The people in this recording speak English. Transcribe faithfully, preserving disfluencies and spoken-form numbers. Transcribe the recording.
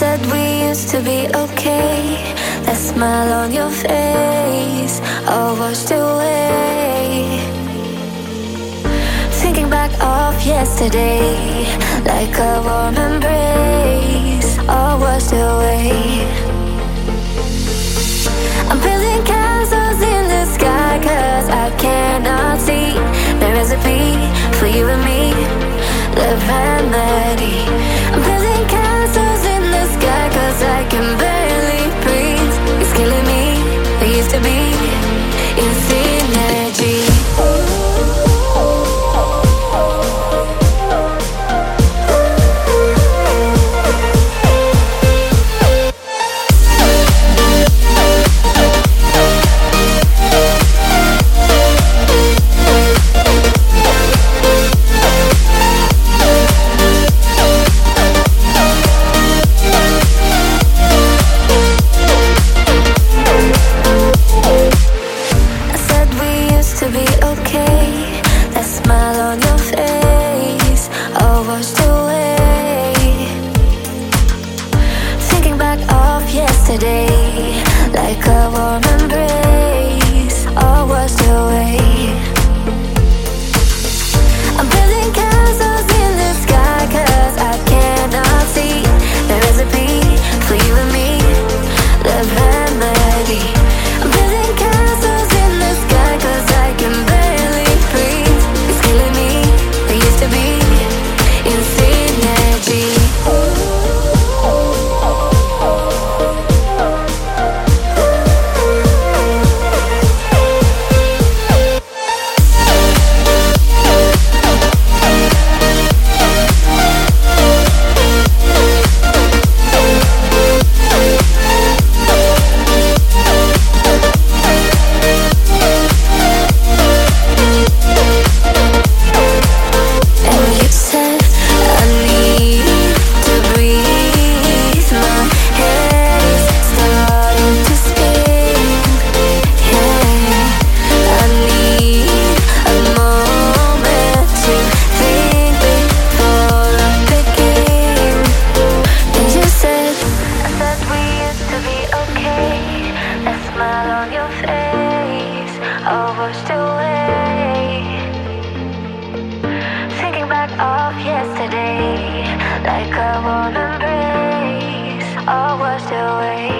said we used to be okay. That smile on your face, all washed away. Thinking back of yesterday, like a warm embrace, all washed away. I'm building castles in the sky, cause I cannot see the recipe for you and me, the remedy. I'm building castles in the sky, cause I can barely breathe. It's killing me, we used to be in synergy. Yesterday, like a warm embrace, all washed away. I'm building castles in the sky, cause I cannot see the recipe for you and me, the remedy. I'm building castles in the sky, cause I can barely breathe. It's killing me, we used to be in synergy. All washed away. Thinking back of yesterday, like a warm embrace, all washed away.